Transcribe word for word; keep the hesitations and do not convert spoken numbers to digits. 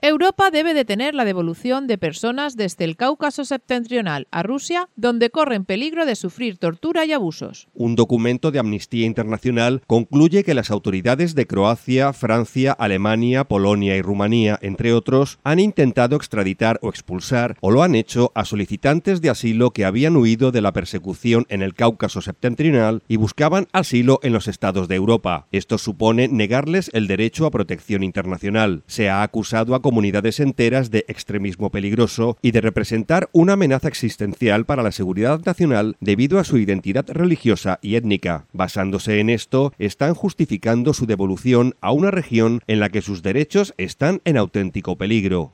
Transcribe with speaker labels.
Speaker 1: Europa debe detener la devolución de personas desde el Cáucaso septentrional a Rusia, donde corren peligro de sufrir tortura y abusos.
Speaker 2: Un documento de Amnistía Internacional concluye que las autoridades de Croacia, Francia, Alemania, Polonia y Rumanía, entre otros, han intentado extraditar o expulsar, o lo han hecho, a solicitantes de asilo que habían huido de la persecución en el Cáucaso septentrional y buscaban asilo en los estados de Europa. Esto supone negarles el derecho a protección internacional. Se ha acusado a comunidades enteras de extremismo peligroso y de representar una amenaza existencial para la seguridad nacional debido a su identidad religiosa y étnica. Basándose en esto, están justificando su devolución a una región en la que sus derechos están en auténtico peligro.